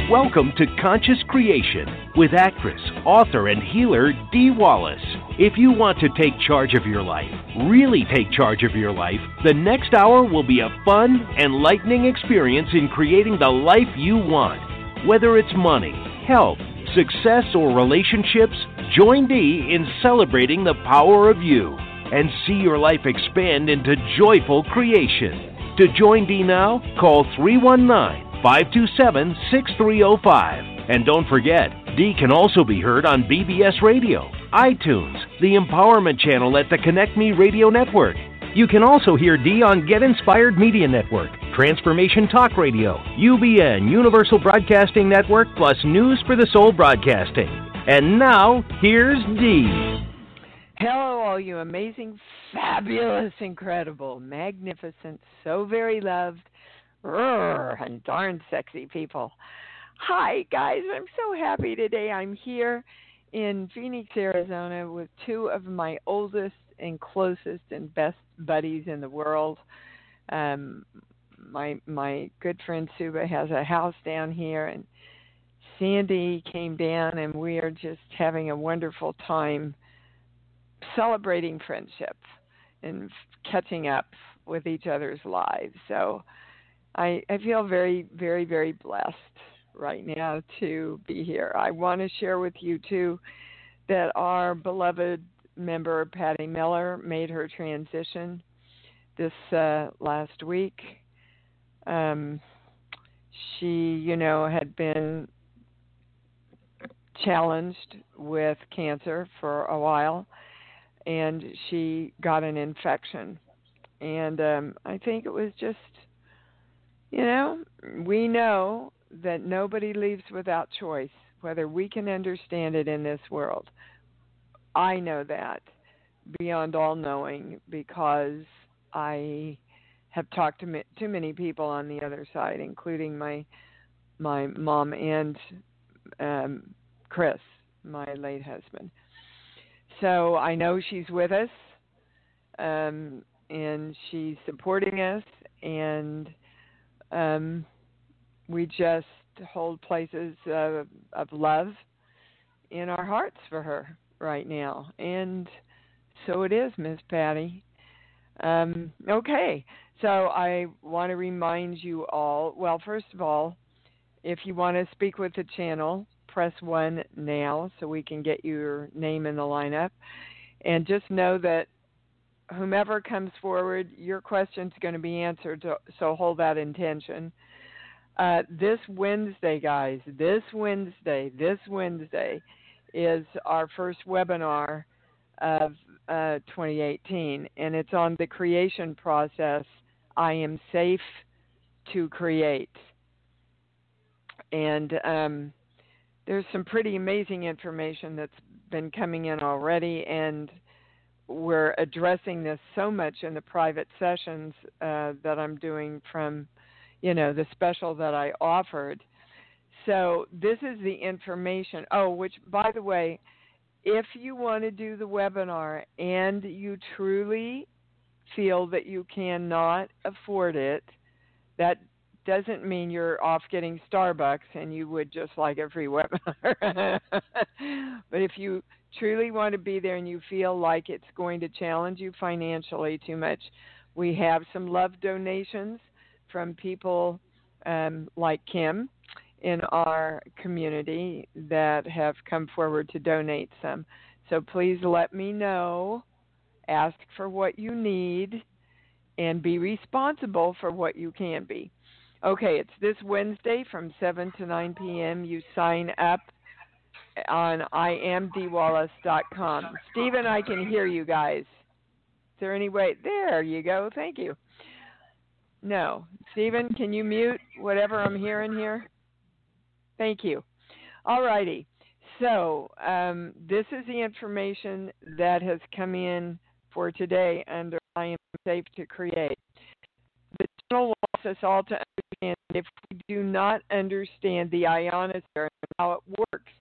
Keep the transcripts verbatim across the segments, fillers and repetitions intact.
Welcome to Conscious Creation with actress, author, and healer Dee Wallace. If you want to take charge of your life, really take charge of your life, the next hour will be a fun, enlightening experience in creating the life you want. Whether it's money, health, success, or relationships, join Dee in celebrating the power of you and see your life expand into joyful creation. To join Dee now, call three one nine, five two seven, six three zero five. And don't forget, Dee can also be heard on B B S Radio, iTunes, the Empowerment Channel at the Connect Me Radio Network. You can also hear Dee on Get Inspired Media Network, Transformation Talk Radio, U B N, Universal Broadcasting Network, plus News for the Soul Broadcasting. And now, here's Dee. Hello, all you amazing, fabulous, incredible, magnificent, so very loved, rrr, and darn sexy people. Hi, guys. I'm so happy today. I'm here in Phoenix, Arizona with two of my oldest and closest and best buddies in the world. Um, my my good friend Suba has a house down here, and Sandy came down, and we are just having a wonderful time celebrating friendship and catching up with each other's lives. So I, I feel very, very, very blessed right now to be here. I want to share with you, too, that our beloved member, Patty Miller, made her transition this uh, last week. Um, she, you know, had been challenged with cancer for a while, and she got an infection. And um, I think it was just, you know, we know that nobody leaves without choice, whether we can understand it in this world. I know that beyond all knowing because I have talked to ma- too many people on the other side, including my my mom and um, Chris, my late husband. So I know she's with us, um, and she's supporting us, and um, we just hold places of, of love in our hearts for her right now. And so it is, Miss Patty. Um, okay, so I want to remind you all, well, first of all, if you want to speak with the channel, press one now so we can get your name in the lineup. And just know that whomever comes forward, your question's going to be answered, so hold that intention. Uh, this Wednesday, guys, this Wednesday, this Wednesday is our first webinar of uh, twenty eighteen, and it's on the creation process. I am safe to create. And um, there's some pretty amazing information that's been coming in already, and we're addressing this so much in the private sessions uh, that I'm doing from, you know, the special that I offered. So this is the information. Oh, which, by the way, if you want to do the webinar and you truly feel that you cannot afford it, that doesn't mean you're off getting Starbucks and you would just like a free webinar. But if you truly want to be there and you feel like it's going to challenge you financially too much, we have some love donations from people um, like Kim in our community that have come forward to donate some. So please let me know, ask for what you need, and be responsible for what you can be. Okay, it's this Wednesday from seven to nine p.m. You sign up on I am dee wallace dot com. Stephen, I can hear you guys. Is there any way? There you go. Thank you. No. Stephen, can you mute whatever I'm hearing here? Thank you. All righty. So um, this is the information that has come in for today under I am safe to create. The channel wants us all to understand if we do not understand the ionosphere and how it works,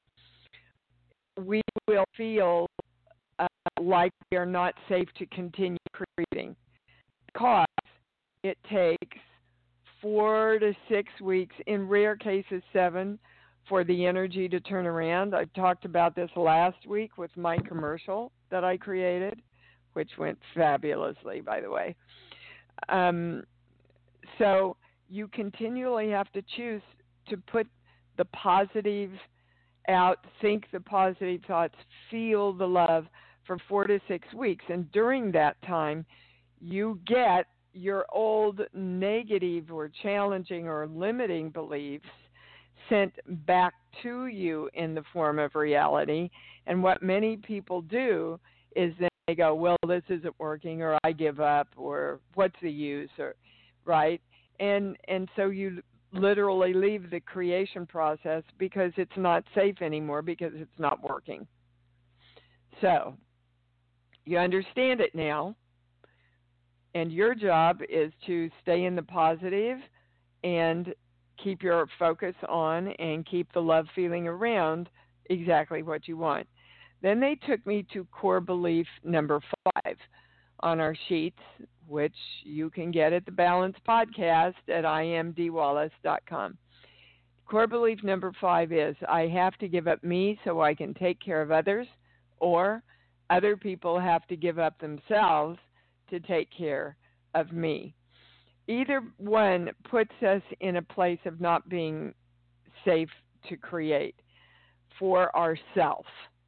we will feel uh, like we are not safe to continue creating because it takes four to six weeks, in rare cases seven, for the energy to turn around. I talked about this last week with my commercial that I created, which went fabulously, by the way. Um, so you continually have to choose to put the positive out, think the positive thoughts, feel the love for four to six weeks. And during that time, you get your old negative or challenging or limiting beliefs sent back to you in the form of reality. And what many people do is then they go, well, this isn't working, or I give up, or what's the use, or right? And and so you literally leave the creation process because it's not safe anymore because it's not working. So you understand it now, and your job is to stay in the positive and keep your focus on and keep the love feeling around exactly what you want. Then they took me to core belief number five on our sheets, which you can get at the Balance Podcast at I am d wallace dot com. Core belief number five is, I have to give up me so I can take care of others, or other people have to give up themselves to take care of me. Either one puts us in a place of not being safe to create for ourselves.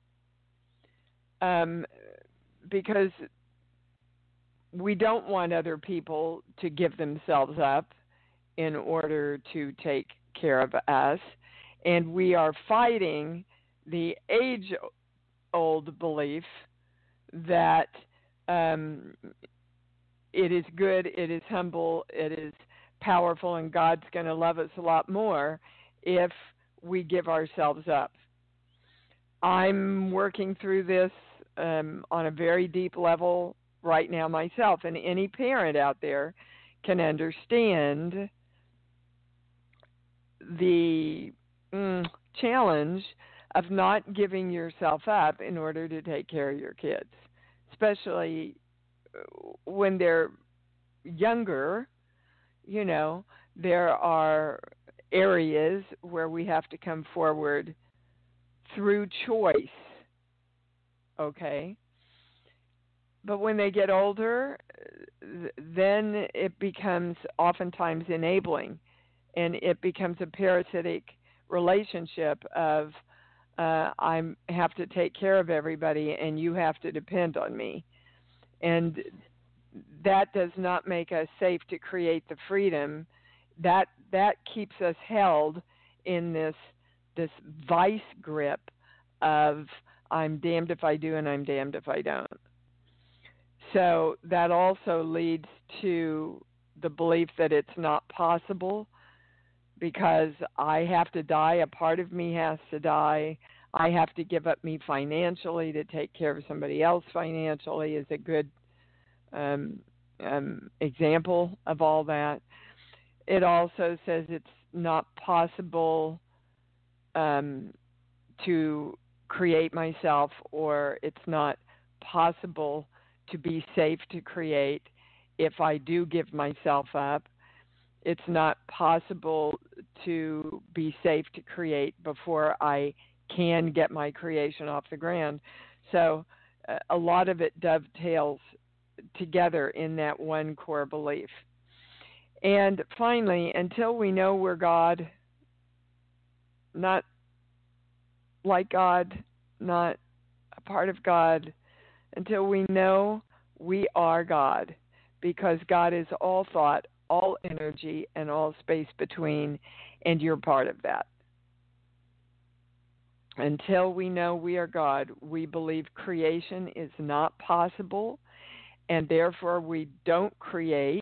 Um, because we don't want other people to give themselves up in order to take care of us. And we are fighting the age-old belief that um, it is good, it is humble, it is powerful, and God's going to love us a lot more if we give ourselves up. I'm working through this um, on a very deep level right now myself, and any parent out there can understand the mm, challenge of not giving yourself up in order to take care of your kids, especially when they're younger. You know, there are areas where we have to come forward through choice, okay? But when they get older, then it becomes oftentimes enabling, and it becomes a parasitic relationship of uh, I have to take care of everybody and you have to depend on me. And that does not make us safe to create the freedom. That that keeps us held in this this vice grip of I'm damned if I do and I'm damned if I don't. So that also leads to the belief that it's not possible because I have to die, a part of me has to die, I have to give up me financially to take care of somebody else financially is a good um, um, example of all that. It also says it's not possible um, to create myself, or it's not possible to be safe to create if I do give myself up. It's not possible to be safe to create before I can get my creation off the ground. So uh, a lot of it dovetails together in that one core belief. And finally, until we know we're God, not like God, not a part of God, until we know we are God, because God is all thought, all energy, and all space between, and you're part of that. Until we know we are God, we believe creation is not possible, and therefore we don't create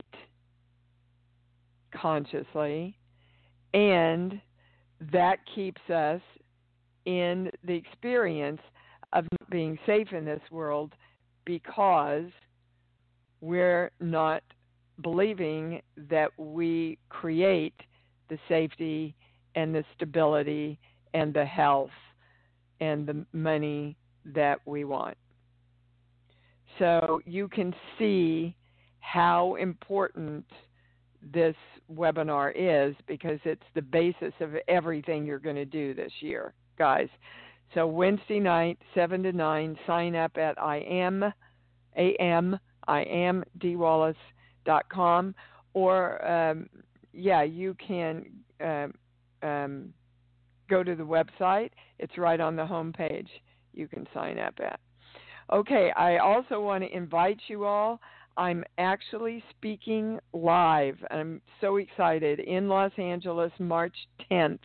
consciously, and that keeps us in the experience of not being safe in this world because we're not believing that we create the safety and the stability and the health and the money that we want. So you can see how important this webinar is, because it's the basis of everything you're going to do this year, guys. So Wednesday night, seven to nine, sign up at I am, A M, I am D Wallace dot com, or, um, yeah, you can um, um, go to the website. It's right on the home page. You can sign up at. Okay, I also want to invite you all. I'm actually speaking live. I'm so excited in Los Angeles, March tenth,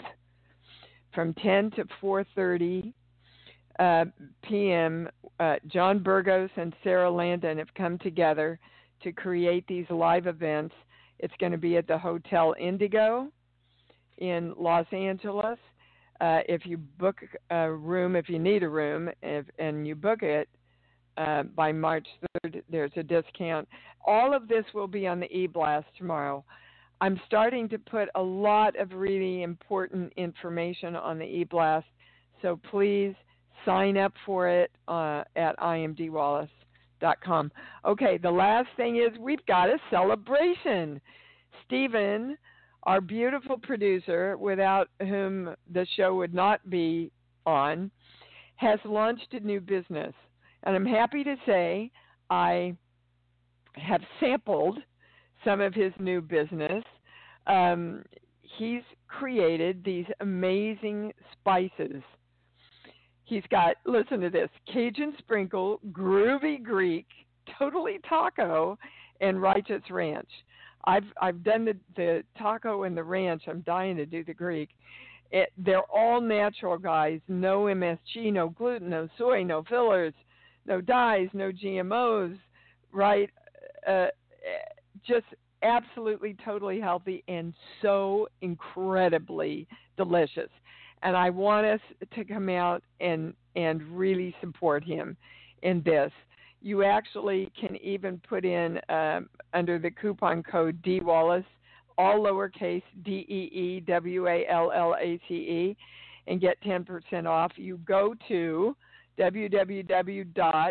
from ten to four thirty uh, p.m. Uh, John Burgos and Sarah Landon have come together to create these live events. It's going to be at the Hotel Indigo in Los Angeles. Uh, if you book a room, if you need a room, if, and you book it, Uh, by March third, there's a discount. All of this will be on the e-blast tomorrow. I'm starting to put a lot of really important information on the e-blast, so please sign up for it uh, at I am D Wallace dot com. Okay, the last thing is we've got a celebration. Stephen, our beautiful producer, without whom the show would not be on, has launched a new business. And I'm happy to say I have sampled some of his new business. Um, he's created these amazing spices. He's got, listen to this, Cajun Sprinkle, Groovy Greek, Totally Taco, and Righteous Ranch. I've I've done the, the taco and the ranch. I'm dying to do the Greek. It, they're all natural, guys. No M S G, no gluten, no soy, no fillers, no dyes, no G M Os, right? Uh, just absolutely, totally healthy and so incredibly delicious. And I want us to come out and, and really support him in this. You actually can even put in um, under the coupon code D Wallace, all lowercase D E E W A L L A C E, and get ten percent off. You go to www dot,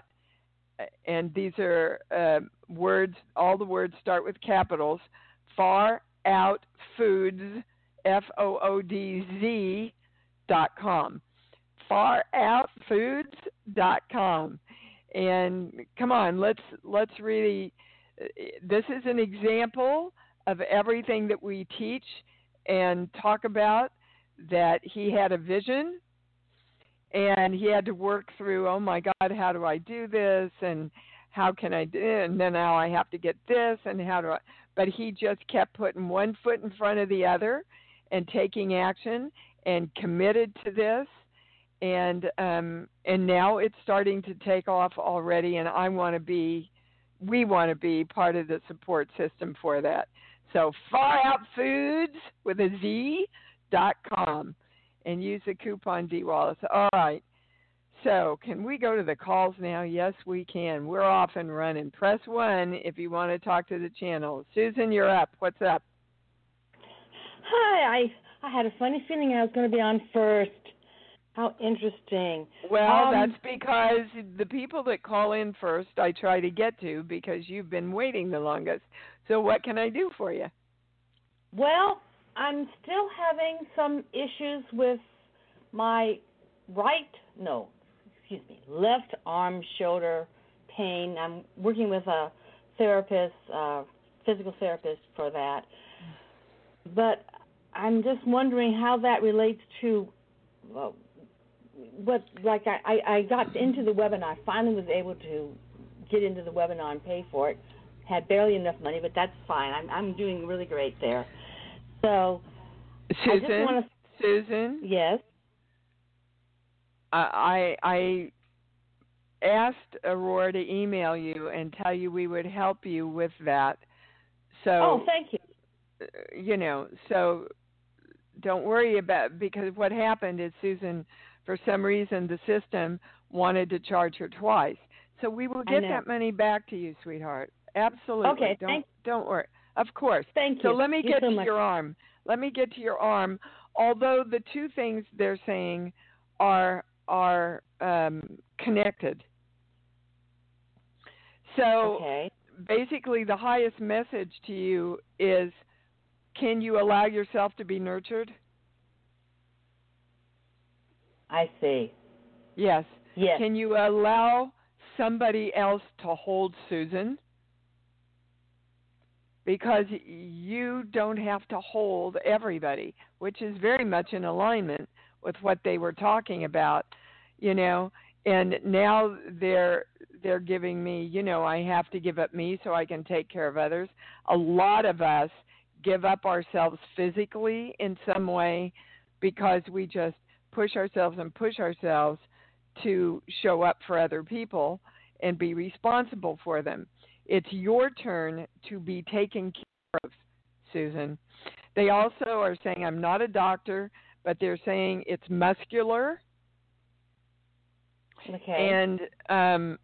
and these are uh, words, all the words start with capitals, Far Out Foods, F O O D Z dot com, far out foods dot com. And come on, let's let's really, this is an example of everything that we teach and talk about, that he had a vision and he had to work through, oh my God, how do I do this? And how can I do it? And then now I have to get this, and how do I, but he just kept putting one foot in front of the other and taking action and committed to this. And um, and now it's starting to take off already, and I want to be, we want to be part of the support system for that. So Far Out Foods with a Z dot com, and use the coupon D Wallace. All right. So can we go to the calls now? Yes, we can. We're off and running. Press one if you want to talk to the channel. Susan, you're up. What's up? Hi. I I had a funny feeling I was going to be on first. How interesting. Well, um, that's because the people that call in first I try to get to, because you've been waiting the longest. So what can I do for you? Well, I'm still having some issues with my right, no, excuse me, left arm shoulder pain. I'm working with a therapist, uh, physical therapist for that. But I'm just wondering how that relates to well, what, like I, I, I got into the webinar. I finally was able to get into the webinar and pay for it. Had barely enough money, but that's fine. I'm I'm doing really great there. So, Susan, I just want to, Susan, yes. I I asked Aurora to email you and tell you we would help you with that. So, oh, thank you. You know, so don't worry about, because what happened is Susan, for some reason, the system wanted to charge her twice. So we will get that money back to you, sweetheart. Absolutely. Okay, don't thank don't worry. Of course. Thank so you. So let me Thank get you so to much. your arm. Let me get to your arm. Although the two things they're saying are are um, connected. So okay. basically, the highest message to you is can you allow yourself to be nurtured? I see. Yes. Yes. Can you allow somebody else to hold Susan? Because you don't have to hold everybody, which is very much in alignment with what they were talking about, you know. And now they're they're giving me, you know, I have to give up me so I can take care of others. A lot of us give up ourselves physically in some way because we just push ourselves and push ourselves to show up for other people and be responsible for them. It's your turn to be taken care of, Susan. They also are saying, I'm not a doctor, but they're saying it's muscular. Okay. And um,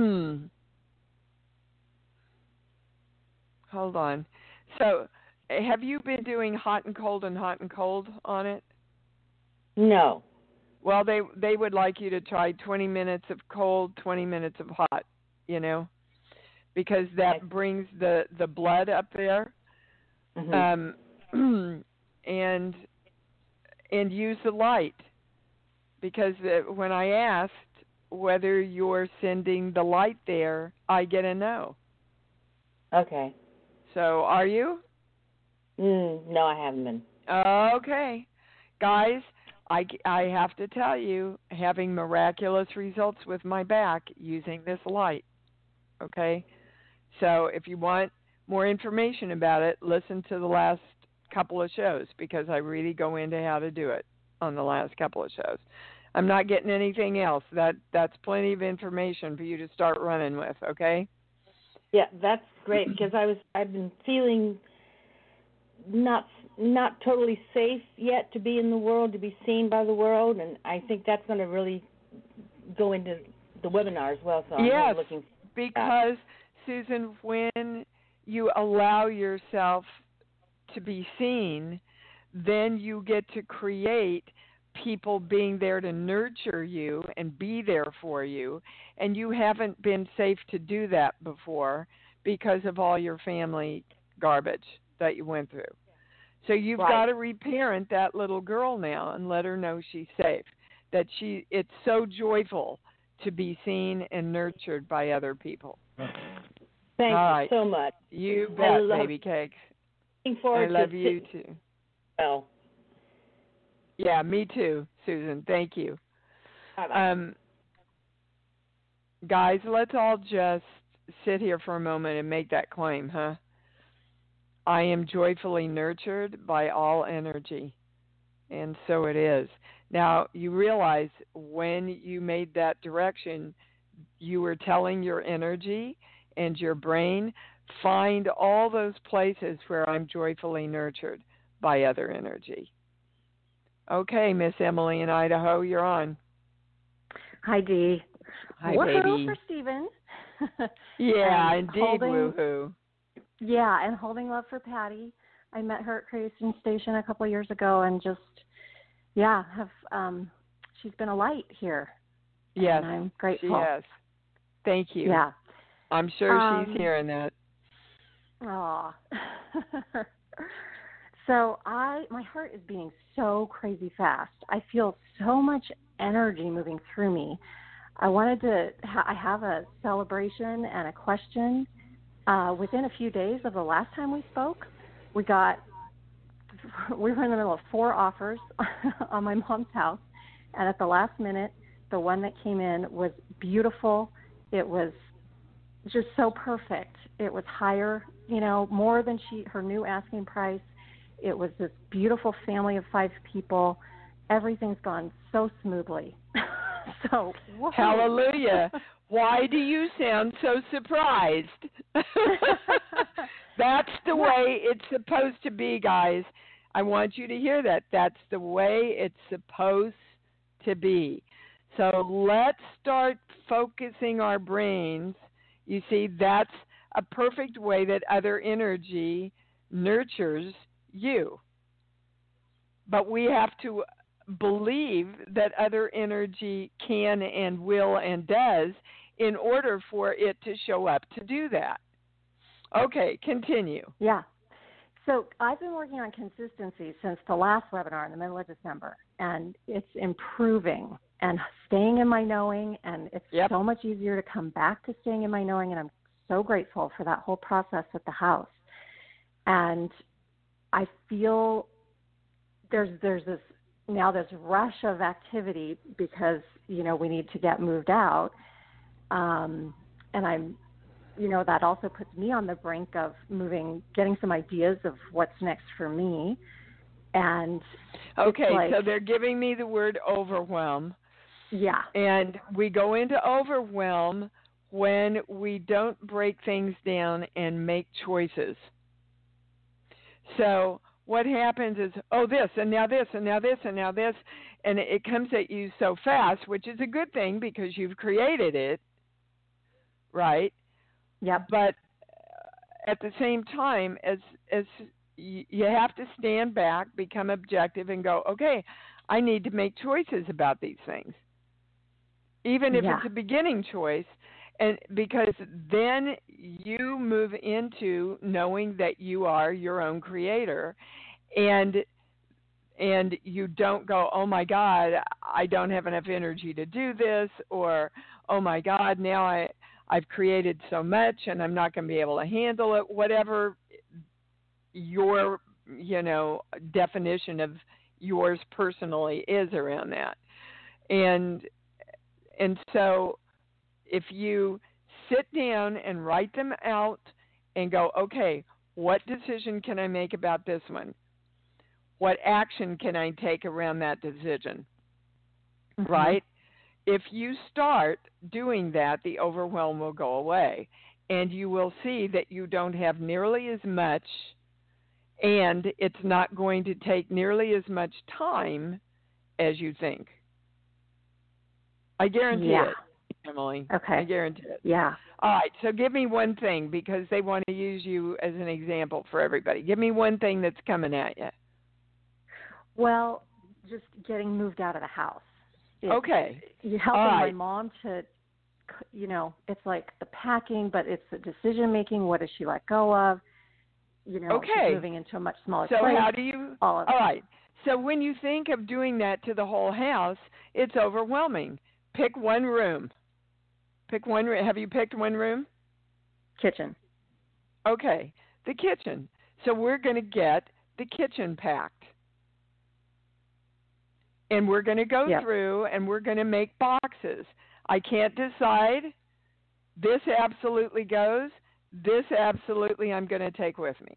hold on. So have you been doing hot and cold and hot and cold on it? No. Well, they they would like you to try twenty minutes of cold, twenty minutes of hot, you know, because that brings the, the blood up there. Mm-hmm. Um, and and use the light, because uh, when I asked whether you're sending the light there, I get a no. Okay. So are you? Mm, no, I haven't been. Okay. Guys, I, I have to tell you, having miraculous results with my back using this light. Okay? So if you want more information about it, listen to the last couple of shows, because I really go into how to do it on the last couple of shows. I'm not getting anything else. That that's plenty of information for you to start running with, okay? Yeah, that's great, because I was I've been feeling not not totally safe yet to be in the world, to be seen by the world, and I think that's going to really go into the webinar as well. So I'm yes, really looking because Susan, when you allow yourself to be seen, then you get to create people being there to nurture you and be there for you, and you haven't been safe to do that before because of all your family garbage that you went through. So you've right. got to reparent that little girl now and let her know she's safe, that she it's so joyful to be seen and nurtured by other people. Thank all you right. so much. You bet, love, baby cakes. Looking forward I love to you too. Well. Yeah, me too, Susan. Thank you. Bye-bye. Um, guys, let's all just sit here for a moment and make that claim, huh? I am joyfully nurtured by all energy, and so it is. Now, you realize when you made that direction, you were telling your energy and your brain, find all those places where I'm joyfully nurtured by other energy. Okay, Miss Emily in Idaho, you're on. Hi, Dee. Hi, Woohoo baby. for Stephen. Yeah, and indeed, holding, woohoo. Yeah, and holding love for Patty. I met her at Creation Station a couple of years ago, and just, yeah, have um, she's been a light here. Yes, and I'm grateful. she has. Thank you. Yeah. I'm sure um, she's hearing that. Aw. So I, my heart is beating so crazy fast. I feel so much energy moving through me. I wanted to, ha- I have a celebration and a question. Uh, within a few days of the last time we spoke, we got, we were in the middle of four offers on my mom's house. And at the last minute, the one that came in was beautiful. It was just so perfect. It was higher, you know, more than she, her new asking price. It was this beautiful family of five people. Everything's gone so smoothly. So, whoa. Hallelujah. Why do you sound so surprised? That's the way it's supposed to be, guys. I want you to hear that. That's the way it's supposed to be. So let's start focusing our brains. You see, that's a perfect way that other energy nurtures you. But we have to believe that other energy can and will and does in order for it to show up to do that. Okay, continue. Yeah. So I've been working on consistency since the last webinar in the middle of December, and it's improving and staying in my knowing, and it's Yep. so much easier to come back to staying in my knowing, and I'm so grateful for that whole process with the house. And I feel there's there's this now this rush of activity because, you know, we need to get moved out. Um, and I'm, you know, that also puts me on the brink of moving, getting some ideas of what's next for me. And Okay, like, so they're giving me the word overwhelm. yeah. And we go into overwhelm when we don't break things down and make choices. So what happens is, oh, this, and now this, and now this, and now this, and it comes at you so fast, which is a good thing because you've created it, right? Yep. But at the same time, as as you have to stand back, become objective, and go, okay, I need to make choices about these things, even if Yeah. it's a beginning choice, and because then you move into knowing that you are your own creator, and and you don't go, oh my God, I don't have enough energy to do this, or oh my God, now I I've created so much and I'm not going to be able to handle it. Whatever your, you know, definition of yours personally is around that. And and so if you sit down and write them out and go, okay, what decision can I make about this one? What action can I take around that decision? Mm-hmm. Right? If you start doing that, the overwhelm will go away, and you will see that you don't have nearly as much, and it's not going to take nearly as much time as you think. I guarantee Yeah. it, Emily. Okay. I guarantee it. Yeah. All right, so give me one thing, because they want to use you as an example for everybody. Give me one thing that's coming at you. Well, just getting moved out of the house. It's, Okay. You helping All right. my mom to, you know, it's like the packing, but it's the decision making. What does she let go of? You know, Okay. she's moving into a much smaller So place. how do you? All of all it. right. So when you think of doing that to the whole house, it's overwhelming. Pick one room. Pick one room. Have you picked one room? Kitchen. Okay, the kitchen. So we're going to get the kitchen packed. And we're going to go Yep. through and we're going to make boxes. I can't decide. This absolutely goes. This absolutely I'm going to take with me.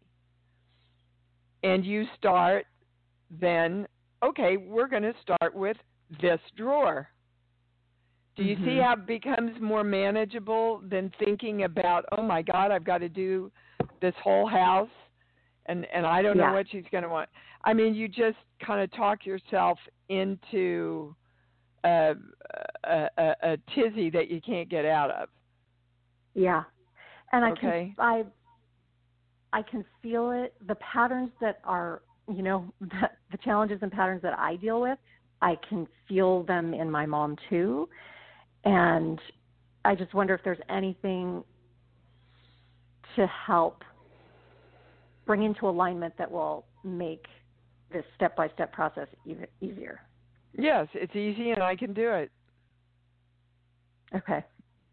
And you start then, okay, we're going to start with this drawer. Do you Mm-hmm. see how it becomes more manageable than thinking about, oh my God, I've got to do this whole house and, and I don't Yeah. know what she's going to want. I mean, you just kind of talk yourself into a, a, a, a tizzy that you can't get out of. Yeah. And I Okay. can I I can feel it. The patterns that are, you know, the, the challenges and patterns that I deal with, I can feel them in my mom too. And I just wonder if there's anything to help bring into alignment that will make this step-by-step process even easier. Yes, it's easy and I can do it. Okay.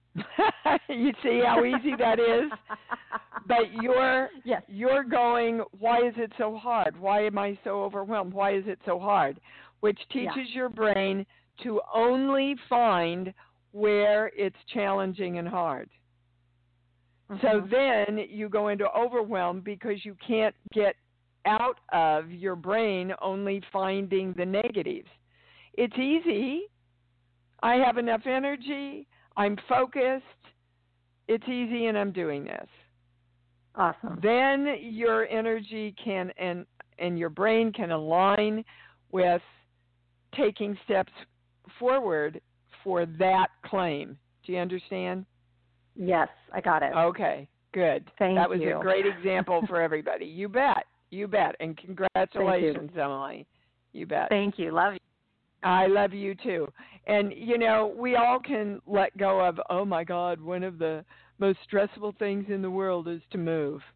You see how easy that is? But you're yes. you're going, why is it so hard? Why am I so overwhelmed? Why is it so hard? Which teaches Yeah. your brain to only find where it's challenging and hard. Mm-hmm. So then you go into overwhelm because you can't get out of your brain only finding the negatives. It's easy. I have enough energy. I'm focused. It's easy and I'm doing this. Awesome. Then your energy can and and your brain can align with taking steps forward for that claim. Do you understand? Yes, I got it. Okay, good. Thank that was you. a great example for everybody. You bet. You bet. And congratulations, Emily. You bet. Thank you. Love you. I love you too. And, you know, we all can let go of, oh, my God, one of the most stressful things in the world is to move.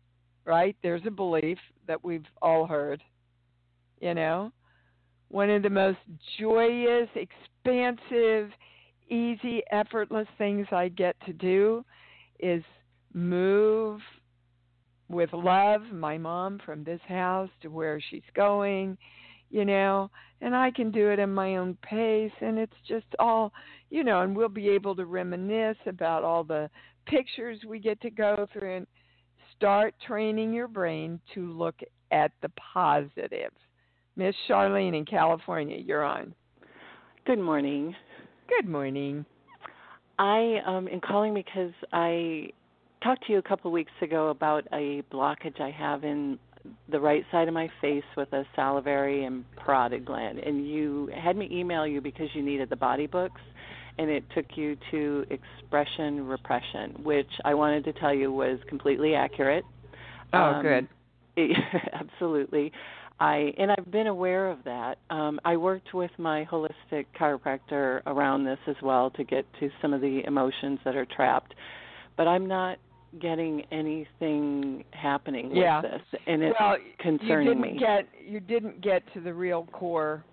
right? There's a belief that we've all heard, you know. One of the most joyous, expansive, easy, effortless things I get to do is move with love my mom from this house to where she's going, you know, and I can do it in my own pace, and it's just all, you know, and we'll be able to reminisce about all the pictures we get to go through and start training your brain to look at the positive. Miss Charlene in California, you're on. Good morning. Good morning. I um, am calling because I talked to you a couple of weeks ago about a blockage I have in the right side of my face with a salivary and parotid gland, and you had me email you because you needed the body books, and it took you to expression repression, which I wanted to tell you was completely accurate. Oh, um, good. It, absolutely. I and I've been aware of that. Um, I worked with my holistic chiropractor around this as well to get to some of the emotions that are trapped, but I'm not getting anything happening with yeah. this, and it's well, concerning you didn't me. Get, you didn't get to the real core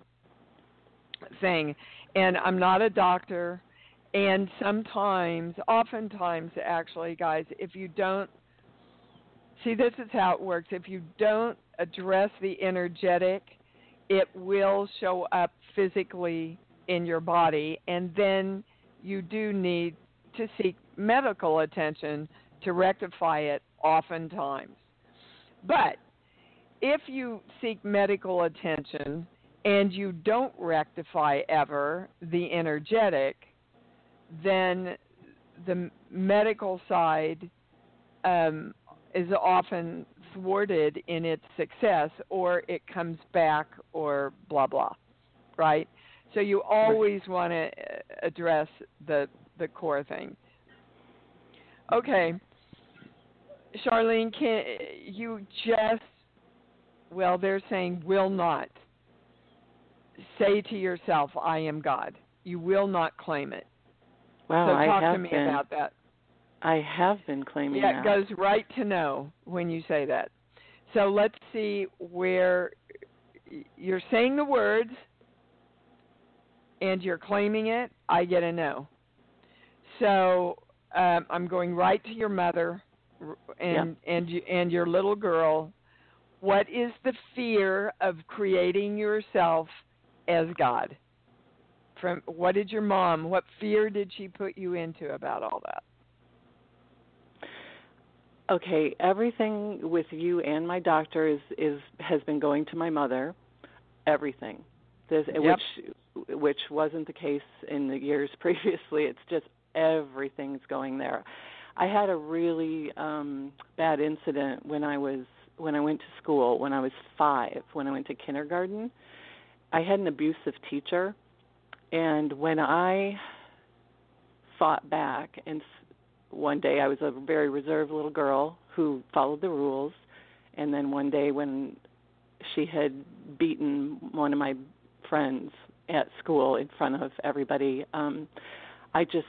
thing, and I'm not a doctor, and sometimes, oftentimes, actually, guys, if you don't, see, this is how it works. If you don't address the energetic, it will show up physically in your body, and then you do need to seek medical attention to rectify it oftentimes. But if you seek medical attention and you don't rectify ever the energetic, then the medical side um, is often thwarted in its success, or it comes back, or blah, blah, right? So you always want to address the the core thing. Okay. Charlene, can you just, well, they're saying will not say to yourself, I am God. You will not claim it. Well, so I talk have to me been, about that. I have been claiming yeah, that. Yeah, it goes right to no when you say that. So let's see where you're saying the words and you're claiming it. I get a no. So um, I'm going right to your mother and yep. and you, and your little girl. What is the fear of creating yourself as God? From what did your mom? What fear did she put you into about all that? Okay, everything with you and my doctor is, is has been going to my mother. Everything, This, yep. which which wasn't the case in the years previously. It's just everything's going there. I had a really um, bad incident when I was when I went to school when I was five. When I went to kindergarten, I had an abusive teacher, and when I fought back, and one day I was a very reserved little girl who followed the rules, and then one day when she had beaten one of my friends at school in front of everybody, um, I just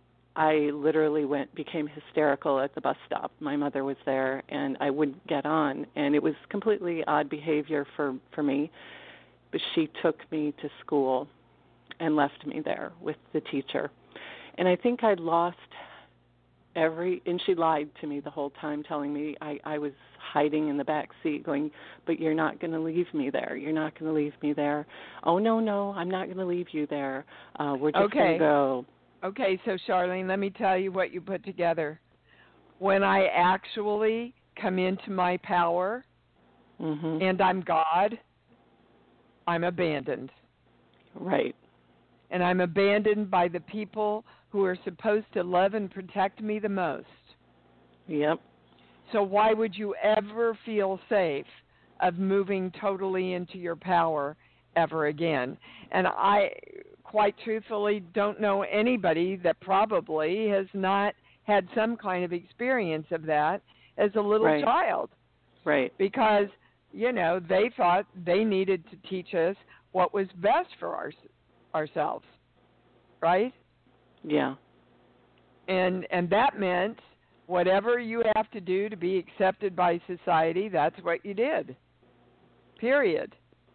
I literally went became hysterical at the bus stop. My mother was there, and I wouldn't get on, and it was completely odd behavior for, for me. But she took me to school and left me there with the teacher. And I think I'd lost every, and she lied to me the whole time, telling me I, I was hiding in the back seat going, but you're not going to leave me there. You're not going to leave me there. Oh, no, no, I'm not going to leave you there. Uh, we're just okay. going to go. Okay, so Charlene, let me tell you what you put together. When I actually come into my power mm-hmm. and I'm God, I'm abandoned. Right. And I'm abandoned by the people who are supposed to love and protect me the most. Yep. So why would you ever feel safe of moving totally into your power ever again? And I, quite truthfully, don't know anybody that probably has not had some kind of experience of that as a little right. child. Right. Because, you know, they thought they needed to teach us what was best for our, ourselves, right? Yeah. And and that meant whatever you have to do to be accepted by society, that's what you did. Period.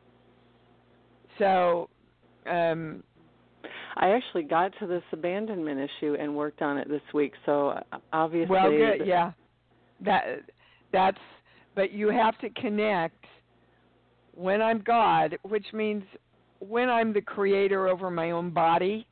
So, um, I actually got to this abandonment issue and worked on it this week. So obviously, well, good, yeah. That that's. But you have to connect when I'm God, which means when I'm the creator over my own body,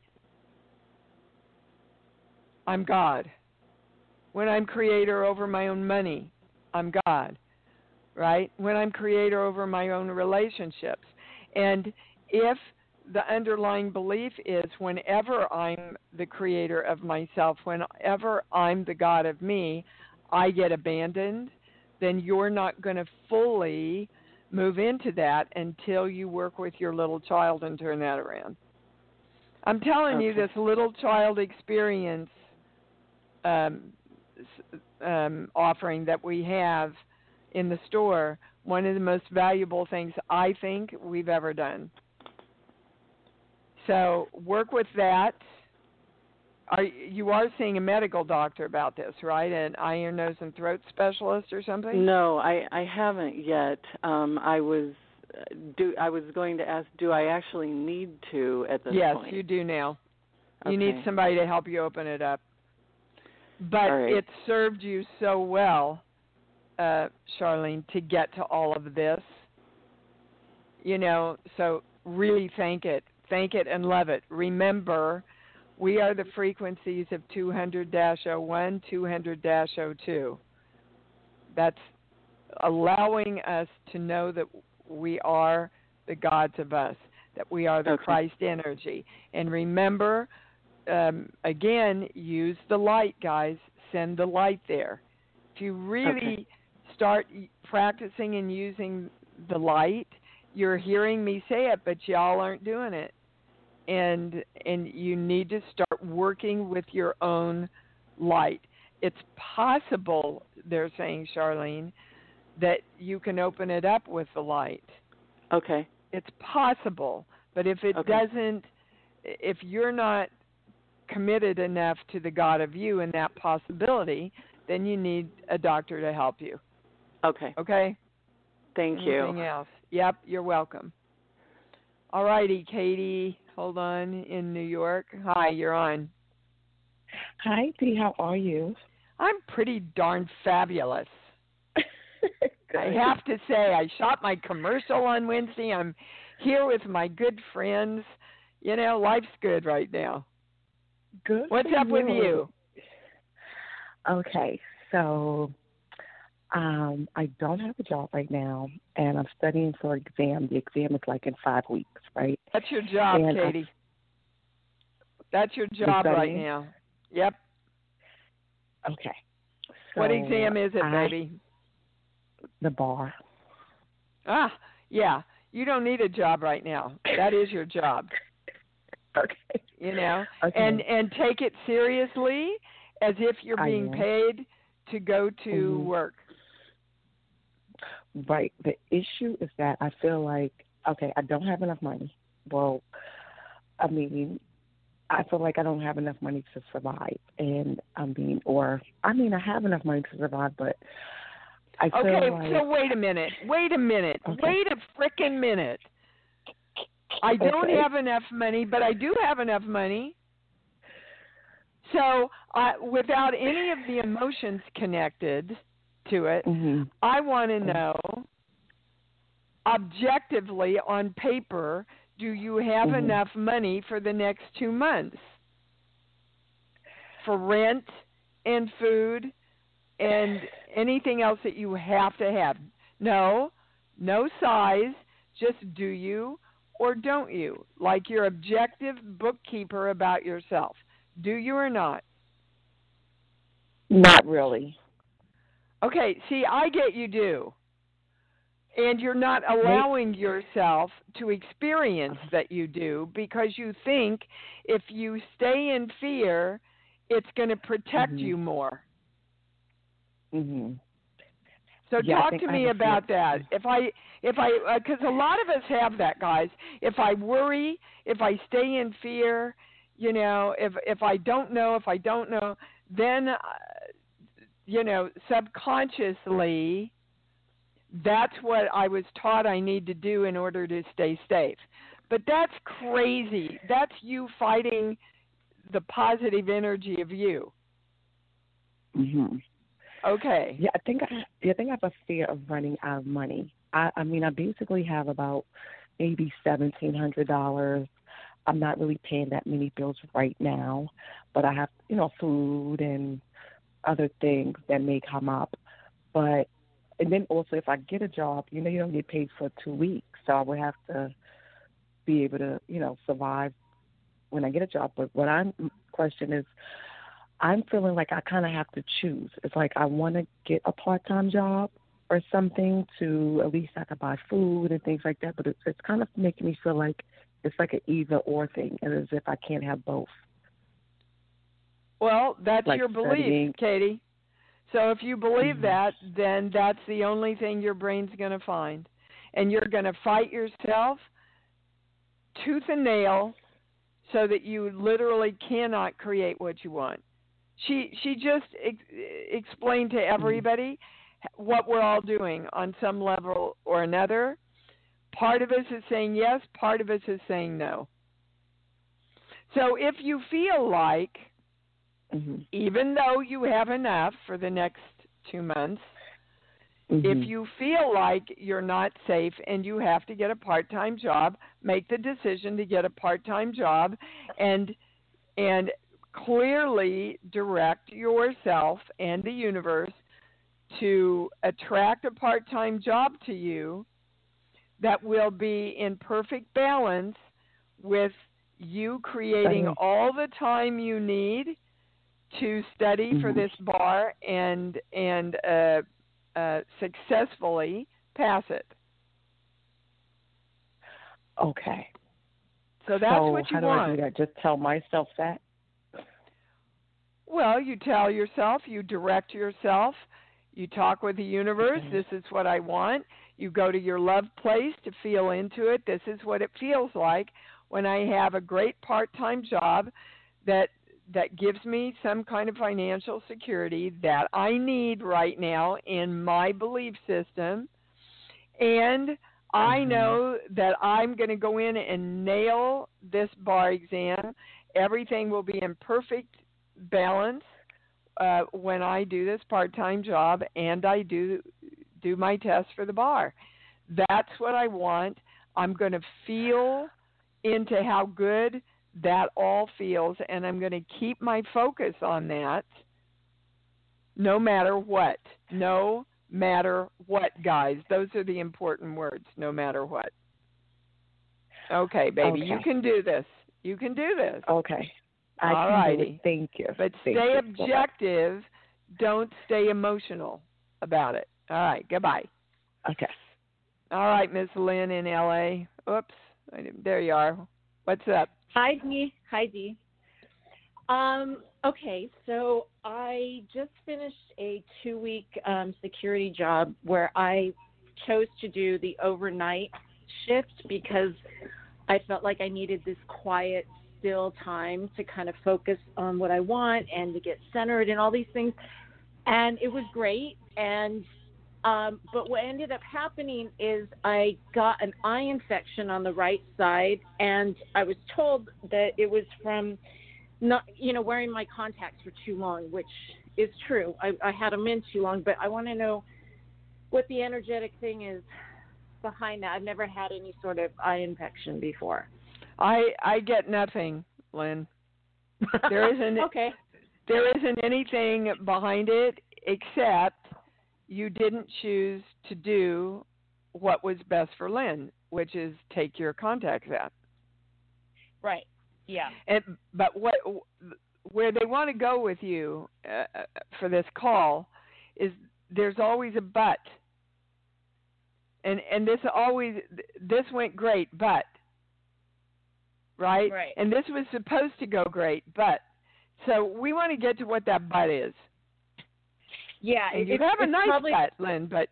I'm God. When I'm creator over my own money, I'm God, right? When I'm creator over my own relationships. And if the underlying belief is whenever I'm the creator of myself, whenever I'm the God of me, I get abandoned, then you're not going to fully move into that until you work with your little child and turn that around. I'm telling okay. you, this little child experience um, um, offering that we have in the store, one of the most valuable things I think we've ever done. So work with that. Are, you are seeing a medical doctor about this, right? An ear, nose, and throat specialist or something? No, I, I haven't yet. Um, I was do I was going to ask, do I actually need to at this yes, point? Yes, you do now. You okay. need somebody to help you open it up. But right. it served you so well, uh, Charlene, to get to all of this. You know, so really thank it. Thank it and love it. Remember, we are the frequencies of two hundred dash oh one, two hundred dash oh two. That's allowing us to know that we are the gods of us, that we are the okay. Christ energy. And remember, um, again, use the light, guys. Send the light there. If you really okay. start practicing and using the light, you're hearing me say it, but y'all aren't doing it. And and you need to start working with your own light. It's possible, they're saying, Charlene, that you can open it up with the light. Okay. It's possible, but if it okay. doesn't, if you're not committed enough to the God of you and that possibility, then you need a doctor to help you. Okay. Okay? Thank Anything you. Anything else? Yep, you're welcome. All righty, Katie, hold on, in New York. Hi, you're on. Hi, Dee, how are you? I'm pretty darn fabulous. I have to say, I shot my commercial on Wednesday. I'm here with my good friends. You know, life's good right now. Good. What's up you. with you? Okay, so um, I don't have a job right now, and I'm studying for an exam. The exam is like in five weeks, right? That's your job, and Katie. I, That's your job right now. Yep. Okay. So what exam is it, I, baby? The bar. Ah, yeah. You don't need a job right now. That is your job. Okay. You know, okay. and and take it seriously as if you're being paid to go to mm-hmm. work. Right. The issue is that I feel like, okay, I don't have enough money. Well, I mean, I feel like I don't have enough money to survive. And I mean, or, I mean, I have enough money to survive, but I feel okay, like... so wait a minute. Wait a minute. Okay. Wait a frickin' minute. I don't okay. have enough money, but I do have enough money. So uh, without any of the emotions connected to it, mm-hmm. I want to know, objectively on paper, do you have mm-hmm. enough money for the next two months? For rent and food and anything else that you have to have? No, no size, just do you or don't you? Like your objective bookkeeper about yourself. Do you or not? Not really. Okay, see, I get you do. And you're not allowing yourself to experience that you do because you think if you stay in fear, it's going to protect mm-hmm. you more. Mm-hmm. So yeah, talk to me about that. If I, if I, because uh, a lot of us have that, guys. If I worry, if I stay in fear, you know, if if I don't know, if I don't know, then uh, you know, subconsciously, that's what I was taught I need to do in order to stay safe. But that's crazy. That's you fighting the positive energy of you. Mhm. Okay. Yeah, I think I, yeah, I think I have a fear of running out of money. I, I mean, I basically have about maybe seventeen hundred dollars. I'm not really paying that many bills right now, but I have, you know, food and other things that may come up. But and then also, if I get a job, you know, you don't get paid for two weeks, so I would have to be able to, you know, survive when I get a job. But what I'm question is, I'm feeling like I kind of have to choose. It's like I want to get a part-time job or something to at least I could buy food and things like that. But it's, it's kind of making me feel like it's like an either-or thing, and as if I can't have both. Well, that's like your belief, studying. Katie. So if you believe Mm-hmm. that, then that's the only thing your brain's going to find. And you're going to fight yourself tooth and nail so that you literally cannot create what you want. She she just ex- explained to everybody what we're all doing on some level or another. Part of us is saying yes, part of us is saying no. So if you feel like, Mm-hmm. even though you have enough for the next two months, Mm-hmm. if you feel like you're not safe and you have to get a part-time job, make the decision to get a part-time job and and clearly direct yourself and the universe to attract a part-time job to you that will be in perfect balance with you creating Studying. all the time you need to study Mm-hmm. for this bar and and uh, uh, successfully pass it. Okay. So that's so what you how do want. I do that? Just tell myself that? Well, you tell yourself, you direct yourself, you talk with the universe, Okay. this is what I want. You go to your love place to feel into it. This is what it feels like when I have a great part-time job that that gives me some kind of financial security that I need right now in my belief system. And I Mm-hmm. know that I'm going to go in and nail this bar exam. Everything will be in perfect balance uh, when I do this part-time job and I do do my test for the bar. That's what I want. I'm going to feel into how good that all feels, and I'm going to keep my focus on that no matter what. No matter what, guys. Those are the important words, no matter what. Okay, baby, Okay. you can do this. You can do this. Okay. I All can righty. do it. Thank you. But Thank stay you. objective. Don't stay emotional about it. All right, goodbye. Okay. All right, Miss Lynn in L A. Oops, I didn't- there you are. What's up? Hi, Dee. Hi, Dee. Um, okay, so I just finished a two-week um, security job where I chose to do the overnight shift because I felt like I needed this quiet, still time to kind of focus on what I want and to get centered and all these things. And it was great. And Um, but what ended up happening is I got an eye infection on the right side, and I was told that it was from not, you know, wearing my contacts for too long, which is true. I, I had them in too long, but I want to know what the energetic thing is behind that. I've never had any sort of eye infection before. I I get nothing, Lynn. There isn't okay. There isn't anything behind it except you didn't choose to do what was best for Lynn, which is take your contacts out. Right. Yeah. And but what where they want to go with you uh, for this call is there's always a but. And and this always this went great, but right? Right. And this was supposed to go great, but so we want to get to what that but is. Yeah, and you it's, have a it's nice probably... butt, Lynn, but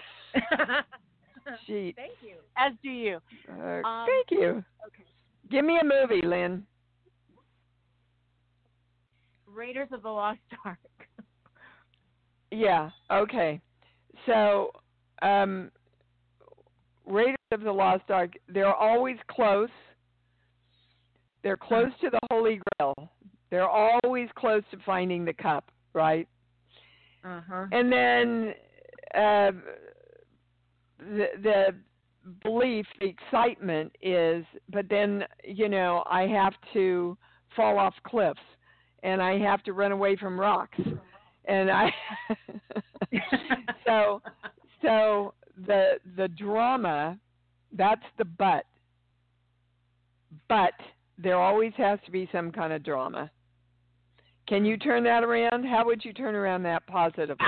she. Thank you. As do you. Uh, um, thank you. Okay. Give me a movie, Lynn. Raiders of the Lost Ark. Yeah. Okay. So, um, Raiders of the Lost Ark, they're always close. They're close to the Holy Grail. They're always close to finding the cup, right? Uh-huh. And then uh, the, the belief, the excitement is, but then, you know, I have to fall off cliffs and I have to run away from rocks. And I, so, so the, the drama, that's the but. But there always has to be some kind of drama. Can you turn that around? How would you turn around that positively?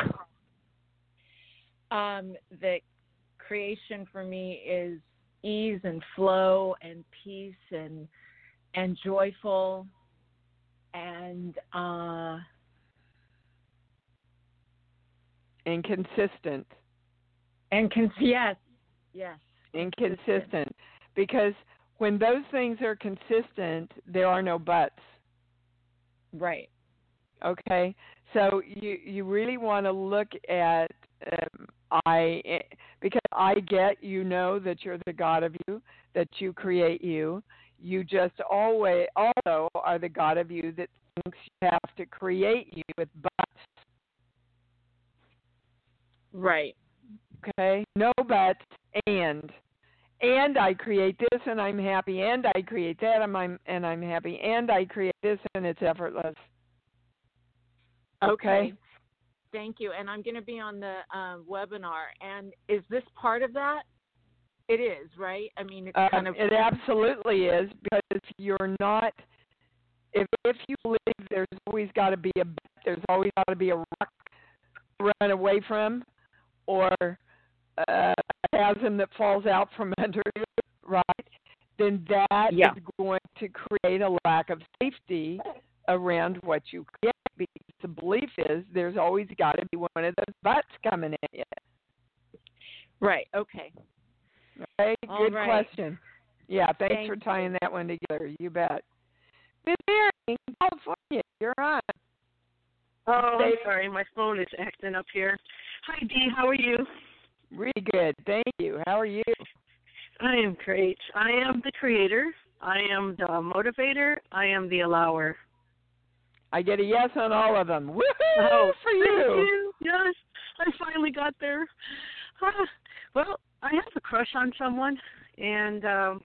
Um, the creation for me is ease and flow and peace and and joyful and uh, and consistent. And cons- yes, yes. And consistent. Because when those things are consistent, there are no buts. Right. Okay? So you you really want to look at um, I because I get, you know, that you're the God of you, that you create you. You just always also are the God of you that thinks you have to create you with buts. Right. Okay? No buts, and and I create this and I'm happy, and I create that and I'm and I'm happy, and I create this and it's effortless. Okay. Okay. Thank you. And I'm going to be on the um, webinar. And is this part of that? It is, right? I mean, it's um, kind of. It absolutely is, because if you're not, if if you believe there's always got to be a, there's always got to be a rock to run away from, or a chasm that falls out from under you, right? Then that Yeah. is going to create a lack of safety around what you create. Because the belief is there's always got to be one of those butts coming at you. Right. Okay. Okay. All Good right. question. Yeah. Thanks Thank for tying that one together. You bet. Miss Mary in California, you're on. Oh, I'm sorry. My phone is acting up here. Hi, Dee. How are you? Really good. Thank you. How are you? I am great. I am the creator. I am the motivator. I am the allower. I get a yes on all of them. Woohoo Oh, for you. Thank you. Yes, I finally got there. Ah, well, I have a crush on someone, and um,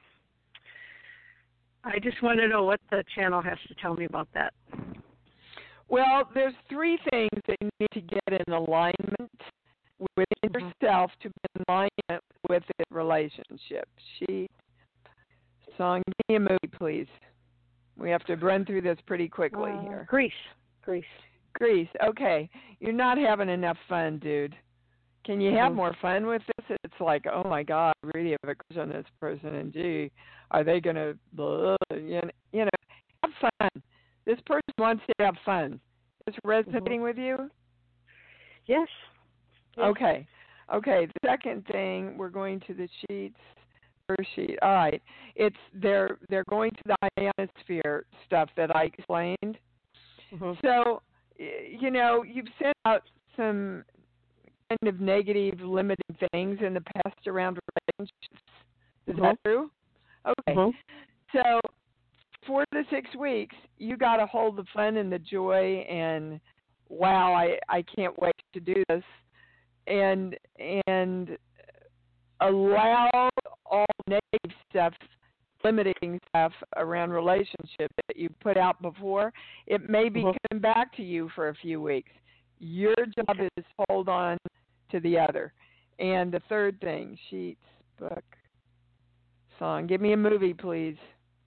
I just want to know what the channel has to tell me about that. Well, there's three things that you need to get in alignment within Mm-hmm. yourself to be in alignment with the relationship. She, song, give me a movie, please. We have to run through this pretty quickly Uh, here. Greece. Greece. Greece. Okay. You're not having enough fun, dude. Can you have Mhm. more fun with this? It's like, oh my God, I really have a crush on this person, and gee, are they going to, you know, you know, have fun. This person wants to have fun. Is this resonating with you? Yes. Yes. Okay. Okay. The second thing, we're going to the sheets. First sheet. All right. It's they're they're going to the ionosphere stuff that I explained. Mm-hmm. So, y- you know, you've sent out some kind of negative, limiting things in the past around relationships. Is Mm-hmm. that true? Okay. Mm-hmm. So, for the six weeks, you got to hold the fun and the joy, and wow, I I can't wait to do this, and and allow all negative stuff, limiting stuff around relationship that you put out before. It may be Mhm. coming back to you for a few weeks. Your job is hold on to the other. And the third thing, sheets, book, song. Give me a movie, please.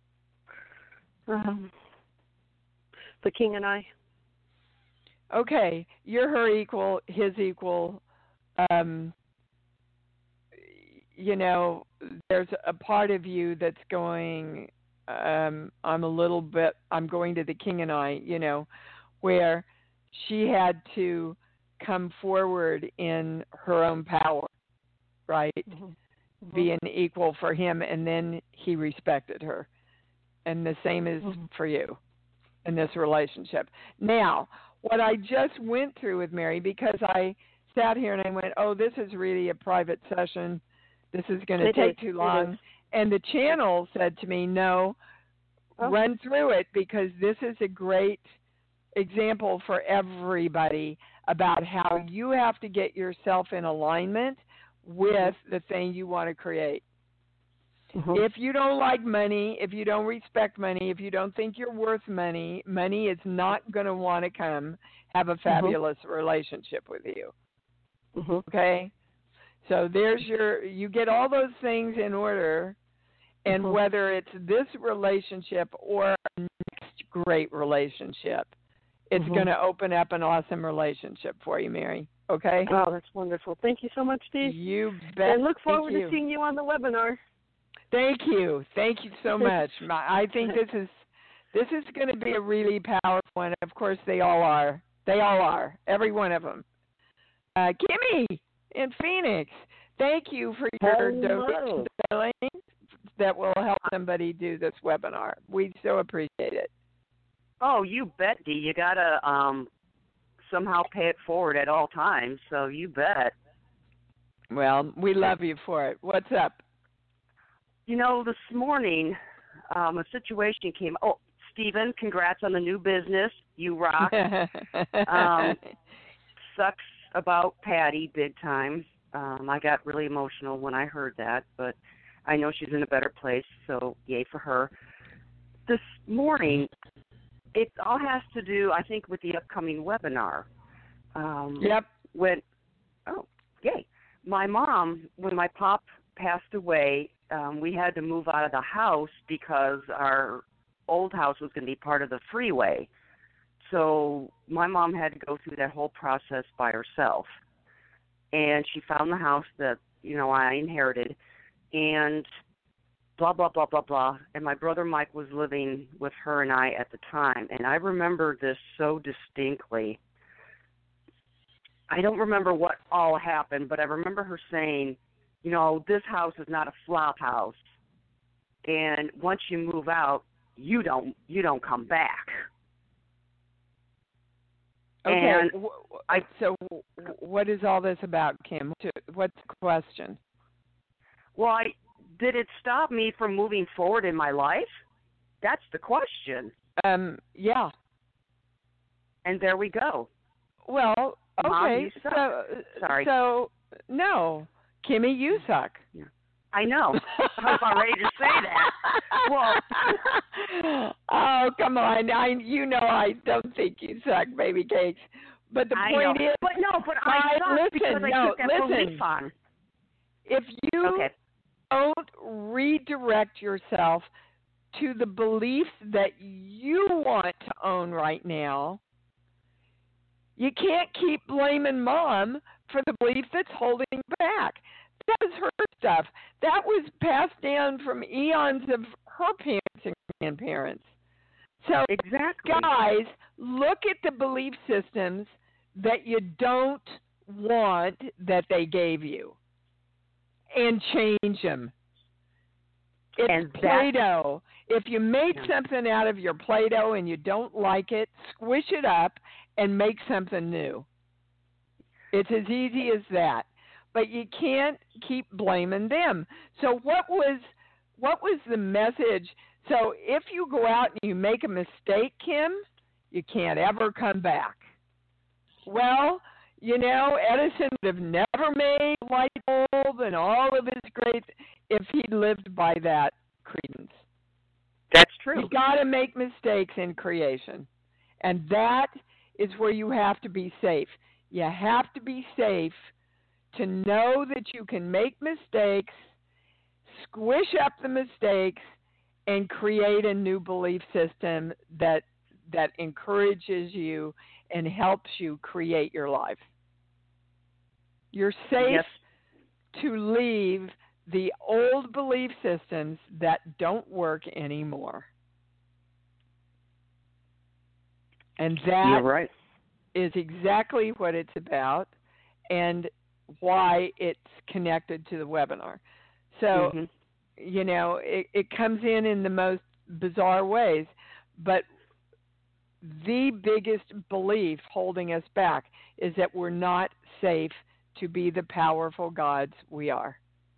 Um, the King and I. Okay, you're her equal, his equal. Um, you know, there's a part of you that's going, um, I'm a little bit, I'm going to the King and I, you know, where she had to come forward in her own power, right? Mm-hmm. Mm-hmm. Be an equal for him, and then he respected her. And the same is Mm-hmm. for you in this relationship. Now, what I just went through with Mary, because I sat here and I went, oh, this is really a private session. This is going to take is. too long. And the channel said to me, no, oh. run through it, because this is a great example for everybody about how you have to get yourself in alignment with the thing you want to create. Mm-hmm. If you don't like money, if you don't respect money, if you don't think you're worth money, money is not going to want to come have a fabulous mm-hmm. relationship with you. Mm-hmm. Okay? So there's your, you get all those things in order, and mm-hmm. whether it's this relationship or a next great relationship, it's mm-hmm. going to open up an awesome relationship for you, Mary. Okay? Oh, that's wonderful. Thank you so much, Steve. You bet. And look forward Thank to you. seeing you on the webinar. Thank you. Thank you so much. I think this is this is going to be a really powerful one. Of course, they all are. They all are. Every one of them. Uh, Kimmy in Phoenix, thank you for your donation, darling. That will help somebody do this webinar. We so appreciate it. Oh, you bet, Dee. You got to um, somehow pay it forward at all times, so you bet. Well, we love you for it. What's up? You know, this morning, um, a situation came. Oh, Stephen, congrats on the new business. You rock. um, sucks about Patty big time. Um, I got really emotional when I heard that, but I know she's in a better place, so yay for her. This morning, it all has to do, I think, with the upcoming webinar. Um, yep. When, oh, yay. My mom, when my pop passed away, um, we had to move out of the house because our old house was going to be part of the freeway. So my mom had to go through that whole process by herself. And she found the house that, you know, I inherited. And blah, blah, blah, blah, blah. And my brother Mike was living with her and I at the time. And I remember this so distinctly. I don't remember what all happened, but I remember her saying, you know, this house is not a flop house. And once you move out, you don't you don't come back. Okay. And I, so what is all this about, Kim? What's the question? Well, I, did it stop me from moving forward in my life? That's the question. Um, yeah. And there we go. Well, okay. Mom, you suck. So, Sorry. So, no. Kimmy, you suck. Yeah. I know. I was about ready to say that. Well, oh, come on. I, you know I don't think you suck, baby cakes. But the I point know. is... But no, but I, I suck listen, because I no, took that listen. belief on. If you okay. don't redirect yourself to the beliefs that you want to own right now, you can't keep blaming Mom for the belief that's holding you back. That was her stuff. That was passed down from eons of her parents and grandparents. So, exactly. guys, look at the belief systems that you don't want that they gave you and change them. It's and Play-Doh. If you make yeah. something out of your Play-Doh and you don't like it, squish it up and make something new. It's as easy as that. But you can't keep blaming them. So what was what was the message? So if you go out and you make a mistake, Kim, you can't ever come back. Well, you know, Edison would have never made a light bulb and all of his great if he'd lived by that credence. That's true. You got to make mistakes in creation. And that is where you have to be safe. You have to be safe to know that you can make mistakes, squish up the mistakes, and create a new belief system that that encourages you and helps you create your life. You're safe yes. to leave the old belief systems that don't work anymore. And that You're right. is exactly what it's about and why it's connected to the webinar. So, mm-hmm. you know, it, it comes in in the most bizarre ways, but the biggest belief holding us back is that we're not safe to be the powerful gods we are.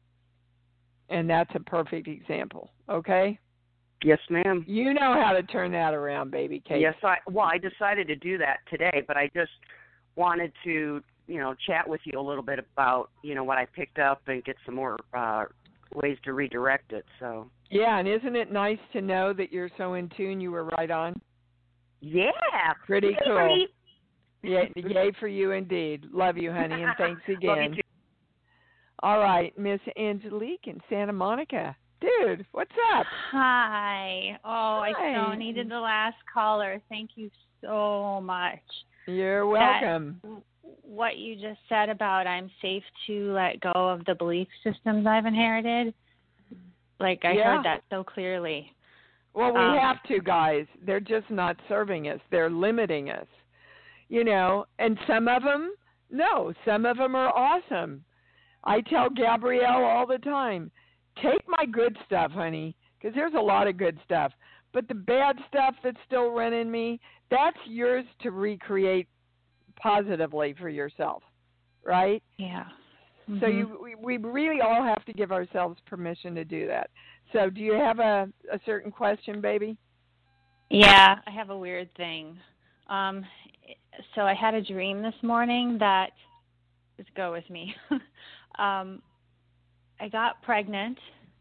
And that's a perfect example, okay? Yes, ma'am. You know how to turn that around, baby Kate. Yes, I well, I decided to do that today, but I just wanted to, you know, chat with you a little bit about, you know, what I picked up and get some more uh, ways to redirect it. So. Yeah, and isn't it nice to know that you're so in tune? You were right on. Yeah. Pretty Yay cool. Yay, yay for you indeed. Love you, honey, and thanks again. Love you too. All right, Miss Angelique in Santa Monica. Dude, what's up? Hi. Oh, Hi. I so needed the last caller. Thank you so much. You're welcome. That, what you just said about I'm safe to let go of the belief systems I've inherited, like I yeah. heard that so clearly. Well, we um, have to, guys. They're just not serving us. They're limiting us. You know, and some of them, no, some of them are awesome. I tell Gabrielle all the time, take my good stuff, honey, because there's a lot of good stuff. But the bad stuff that's still running me, that's yours to recreate positively for yourself, right? Yeah. So you, we, we really all have to give ourselves permission to do that. So do you have a, a certain question, baby? Yeah, I have a weird thing. Um, so I had a dream this morning that, just go with me. um, I got pregnant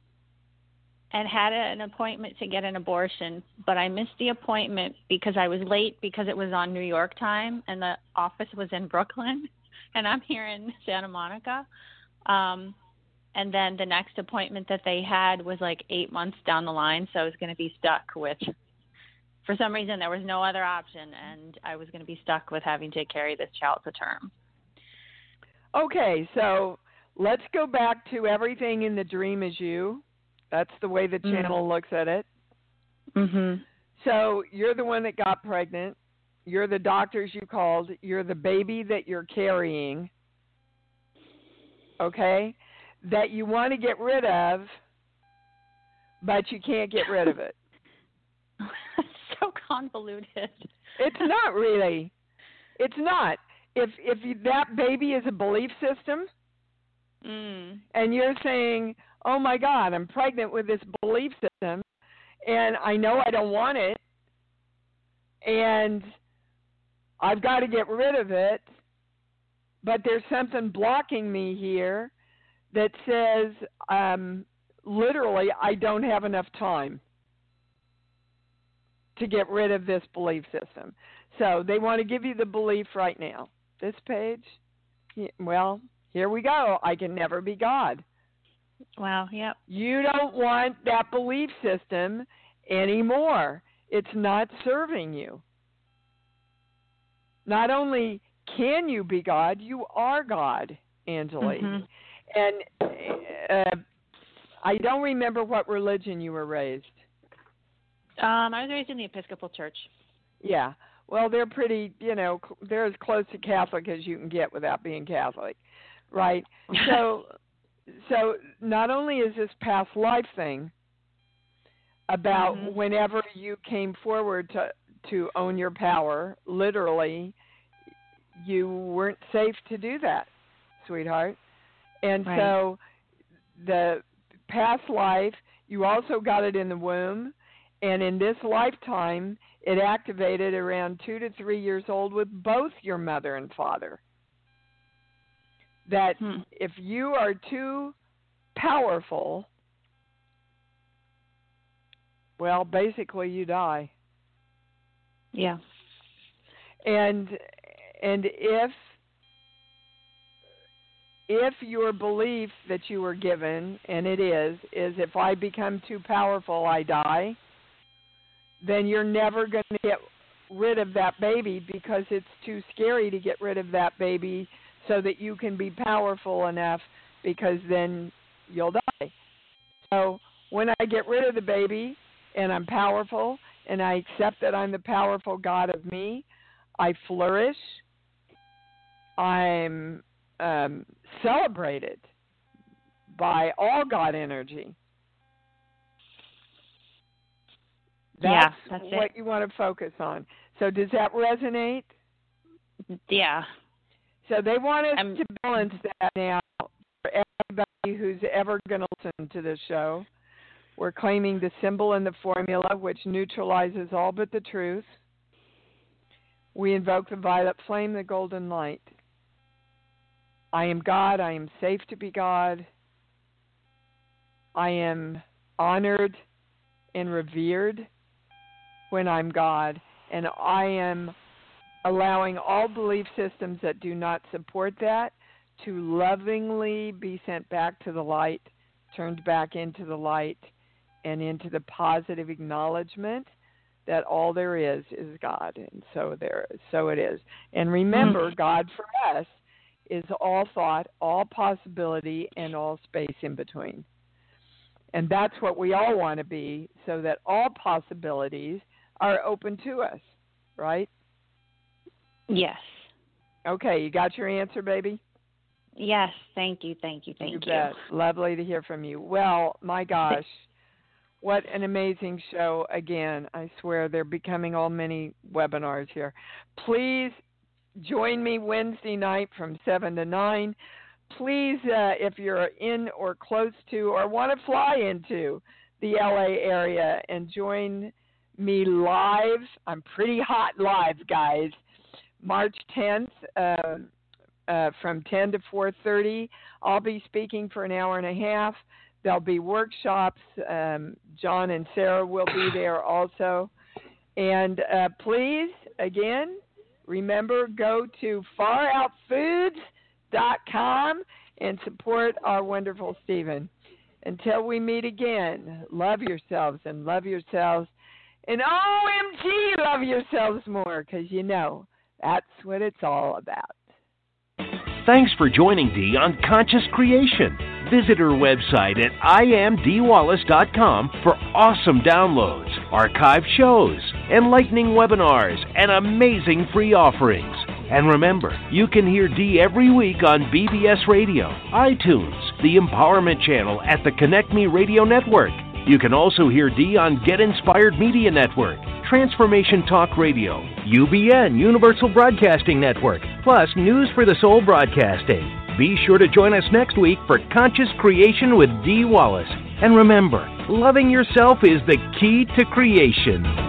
and had an appointment to get an abortion, but I missed the appointment because I was late because it was on New York time and the office was in Brooklyn and I'm here in Santa Monica. Um, and then the next appointment that they had was like eight months down the line, so I was going to be stuck with, for some reason there was no other option, and I was going to be stuck with having to carry this child to term. Okay, so let's go back to everything in the dream is you. That's the way the channel mm. looks at it. Mm-hmm. So you're the one that got pregnant. You're the doctors you called. You're the baby that you're carrying, okay, that you want to get rid of, but you can't get rid of it. So convoluted. It's not really. It's not. If if you, that baby is a belief system, mm. and you're saying, oh, my God, I'm pregnant with this belief system, and I know I don't want it, and I've got to get rid of it, but there's something blocking me here that says, um, literally, I don't have enough time to get rid of this belief system. So they want to give you the belief right now. This page, well, here we go. I can never be God. Wow, yep. You don't want that belief system anymore. It's not serving you. Not only can you be God, you are God, Angelique. Mm-hmm. And uh, I don't remember what religion you were raised. Um, I was raised in the Episcopal Church. Yeah. Well, they're pretty, you know, they're as close to Catholic as you can get without being Catholic, right? So, so not only is this past life thing about mm-hmm. whenever you came forward to to own your power, literally, you weren't safe to do that, sweetheart. And right. so the past life, you also got it in the womb, and in this lifetime, it activated around two to three years old with both your mother and father. That hmm. if you are too powerful, well, basically you die. Yeah. And and if if your belief that you were given, and it is, is if I become too powerful, I die, then you're never going to get rid of that baby because it's too scary to get rid of that baby so that you can be powerful enough, because then you'll die. So when I get rid of the baby and I'm powerful and I accept that I'm the powerful God of me, I flourish. I'm um, celebrated by all God energy. That's, yeah, that's what it. you want to focus on. So does that resonate? Yeah. So they want us I'm, to balance that now for everybody who's ever going to listen to this show. We're claiming the symbol and the formula, which neutralizes all but the truth. We invoke the violet flame, the golden light. I am God. I am safe to be God. I am honored and revered when I'm God. And I am allowing all belief systems that do not support that to lovingly be sent back to the light, turned back into the light, and into the positive acknowledgement that all there is is God, and so there, so it is. And remember, mm. God for us is all thought, all possibility, and all space in between. And that's what we all want to be, so that all possibilities are open to us, right? Yes. Okay, you got your answer, baby? Yes, thank you, thank you, thank you. you. Bet. Lovely to hear from you. Well, my gosh. What an amazing show. Again, I swear they're becoming all many webinars here. Please join me Wednesday night from seven to nine. Please, uh, if you're in or close to or want to fly into the L A area and join me live. I'm pretty hot live, guys. March tenth uh, uh, from ten to four thirty. I'll be speaking for an hour and a half. There'll be workshops. Um, John and Sarah will be there also. And uh, please, again, remember, go to far out foods dot com and support our wonderful Stephen. Until we meet again, love yourselves and love yourselves. And O M G, love yourselves more, because you know that's what it's all about. Thanks for joining Dee on Conscious Creation. Visit her website at I am dee wallace dot com for awesome downloads, archive shows, enlightening webinars, and amazing free offerings. And remember, you can hear Dee every week on B B S Radio, iTunes, the Empowerment Channel at the Connect Me Radio Network. You can also hear Dee on Get Inspired Media Network, Transformation Talk Radio, U B N Universal Broadcasting Network, plus News for the Soul Broadcasting. Be sure to join us next week for Conscious Creation with Dee Wallace. And remember, loving yourself is the key to creation.